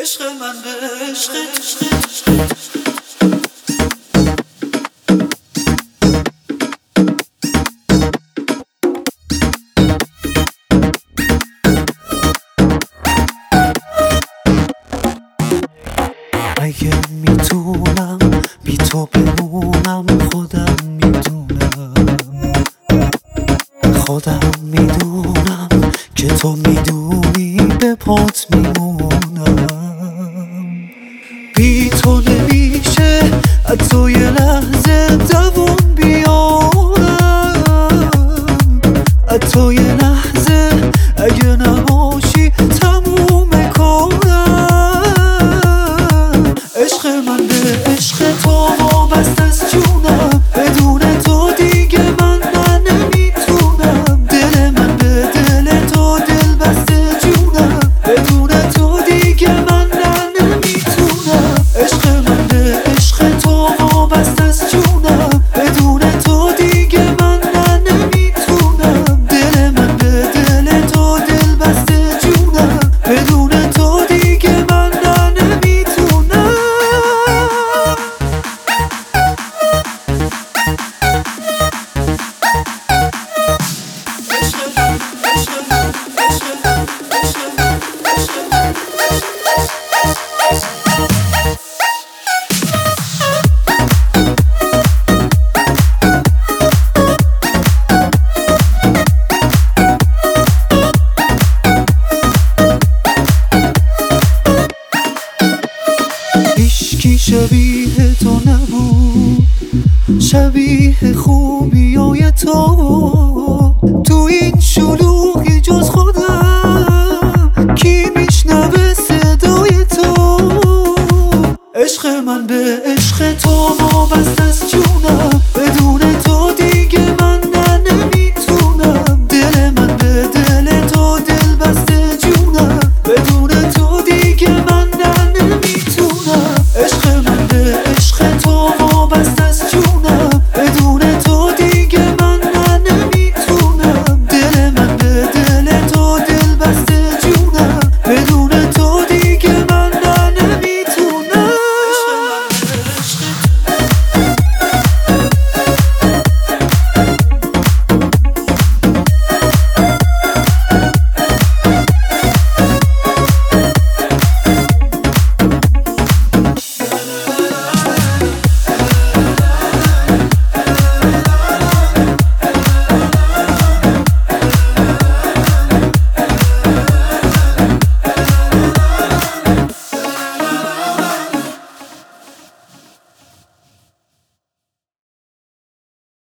عشق من به عشق اگه میتونم بی تو بمونم خودم میدونم که تو میدونی به پات میمونم. بی تو نمیشه حتی یه لحظه دووم بیارم، حتی یه لحظه اگه نباشی تموم کارم. عشق من به عشق تو وابسته است جونم، بدون تو دیگه من نمیتونم. دل من به دل تو دل بسته جونم، بدون تو دیگه من نمیتونم. عشق من به عشق تو وابسته است جونم، بدون تو دیگه من نمیتونم. دل من به دل تو دل بسته جونم، بدون تو دیگه من نمیتونم. هیچکی شبیه تو نبود، شبیه خوبیای تو. تو این شلوغی جز خودم کی میشنوه صدای تو. عشق من به عشق تو وابسته است جونم،